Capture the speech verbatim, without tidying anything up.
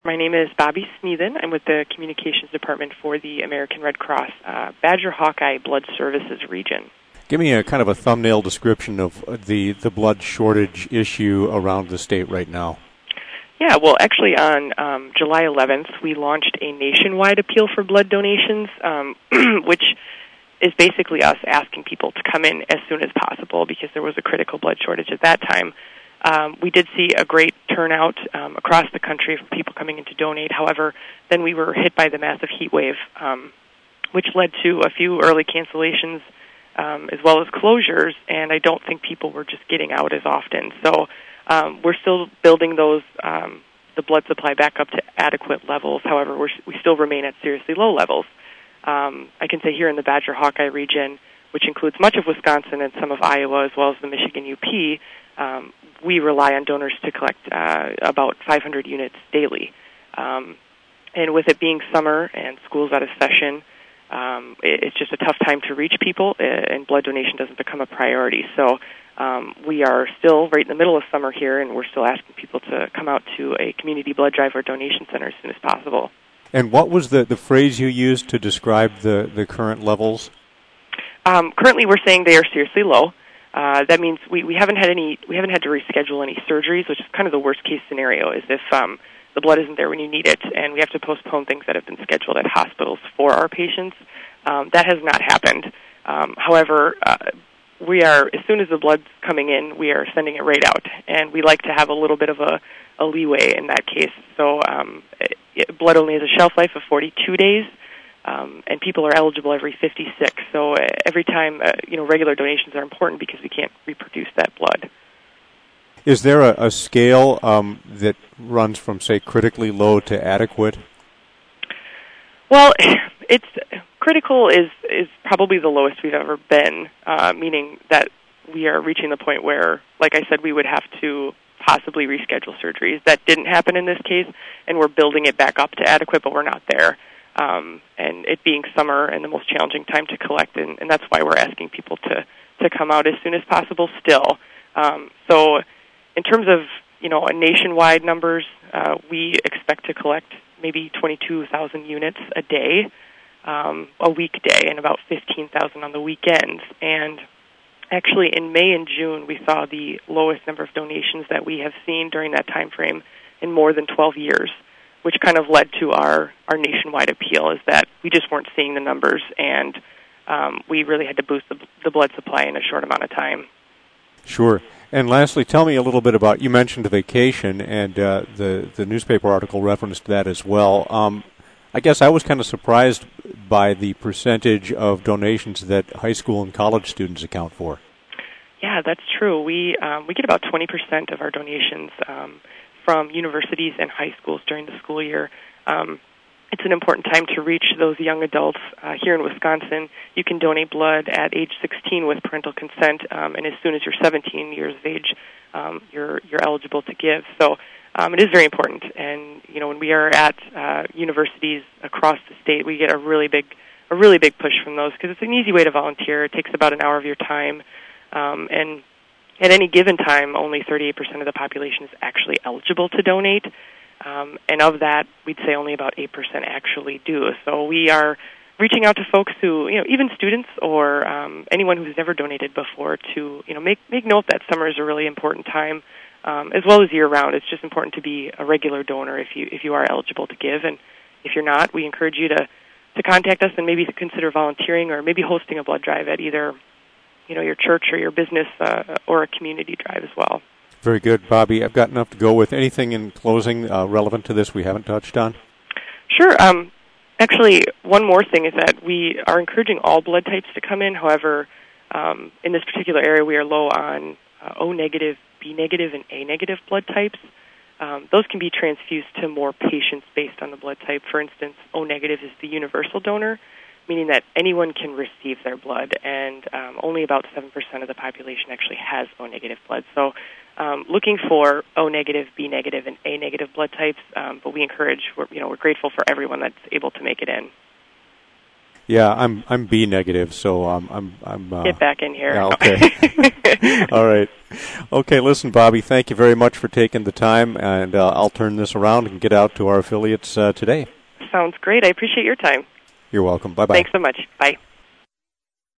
My name is Bobby Sneathen. I'm with the Communications Department for the American Red Cross uh, Badger Hawkeye Blood Services region. Give me a kind of a thumbnail description of the, the blood shortage issue around the state right now. Yeah, well, actually on um, July eleventh, we launched a nationwide appeal for blood donations, um, which is basically us asking people to come in as soon as possible because there was a critical blood shortage at that time. Um, we did see a great turnout um, across the country for people coming in to donate. However, then we were hit by the massive heat wave, um, which led to a few early cancellations um, as well as closures, and I don't think people were just getting out as often. So um, we're still building those um, the blood supply back up to adequate levels. However, we're, we still remain at seriously low levels. Um, I can say here in the Badger Hawkeye region, which includes much of Wisconsin and some of Iowa as well as the Michigan U P, um, we rely on donors to collect uh, about five hundred units daily. Um, and with it being summer and schools out of session, um, it, it's just a tough time to reach people, and blood donation doesn't become a priority. So um, we are still right in the middle of summer here, and we're still asking people to come out to a community blood drive or donation center as soon as possible. And what was the, the phrase you used to describe the, the current levels? Um, currently, we're saying they are seriously low. Uh, that means we, we haven't had any we haven't had to reschedule any surgeries, which is kind of the worst case scenario. Is if um, the blood isn't there when you need it, and we have to postpone things that have been scheduled at hospitals for our patients. Um, that has not happened. Um, however, uh, we are as soon as the blood's coming in, we are sending it right out, and we like to have a little bit of a, a leeway in that case. So um, it, blood only has a shelf life of forty-two days. Um, and people are eligible every fifty-six. So uh, every time, uh, you know, regular donations are important because we can't reproduce that blood. Is there a, a scale um, that runs from, say, critically low to adequate? Well, it's critical is is probably the lowest we've ever been, uh, meaning that we are reaching the point where, like I said, we would have to possibly reschedule surgeries. That didn't happen in this case, and we're building it back up to adequate, but we're not there. Um, and it being summer and the most challenging time to collect, and, and that's why we're asking people to, to come out as soon as possible still. Um, so in terms of, you know, nationwide numbers, uh, we expect to collect maybe twenty-two thousand units a day, um, a weekday, and about fifteen thousand on the weekends. And actually in May and June, we saw the lowest number of donations that we have seen during that time frame in more than twelve years. Which kind of led to our, our nationwide appeal, is that we just weren't seeing the numbers, and um, we really had to boost the, the blood supply in a short amount of time. Sure. And lastly, tell me a little bit about, you mentioned vacation, and uh, the, the newspaper article referenced that as well. Um, I guess I was kind of surprised by the percentage of donations that high school and college students account for. Yeah, that's true. We, um, we get about twenty percent of our donations um from universities and high schools during the school year. Um, it's an important time to reach those young adults. Uh, here in Wisconsin, you can donate blood at age sixteen with parental consent, um, and as soon as you're seventeen years of age, um, you're you're eligible to give. So um, it is very important. And you know, when we are at uh, universities across the state, we get a really big a really big push from those because it's an easy way to volunteer. It takes about an hour of your time, um, and at any given time, only thirty-eight percent of the population is actually eligible to donate, um, and of that, we'd say only about eight percent actually do. So we are reaching out to folks who, you know, even students or um, anyone who's never donated before to, you know, make make note that summer is a really important time, um, as well as year-round. It's just important to be a regular donor if you if you are eligible to give, and if you're not, we encourage you to, to contact us and maybe consider volunteering or maybe hosting a blood drive at either you know, your church or your business uh, or a community drive as well. Very good, Bobby. I've got enough to go with. Anything in closing uh, relevant to this we haven't touched on? Sure. Um, actually, one more thing is that we are encouraging all blood types to come in. However, um, in this particular area, we are low on uh, O negative, B negative, and A negative blood types. Um, those can be transfused to more patients based on the blood type. For instance, O negative is the universal donor, meaning that anyone can receive their blood, and um, only about seven percent of the population actually has O negative blood. So um, looking for O negative, B negative, and A negative blood types, um, but we encourage, we're, you know, we're grateful for everyone that's able to make it in. Yeah, I'm I'm B negative, so um, I'm I'm. Uh, Get back in here. Yeah, okay. All right. Okay, listen, Bobby, thank you very much for taking the time, and uh, I'll turn this around and get out to our affiliates uh, today. Sounds great. I appreciate your time. You're welcome. Bye-bye. Thanks so much. Bye.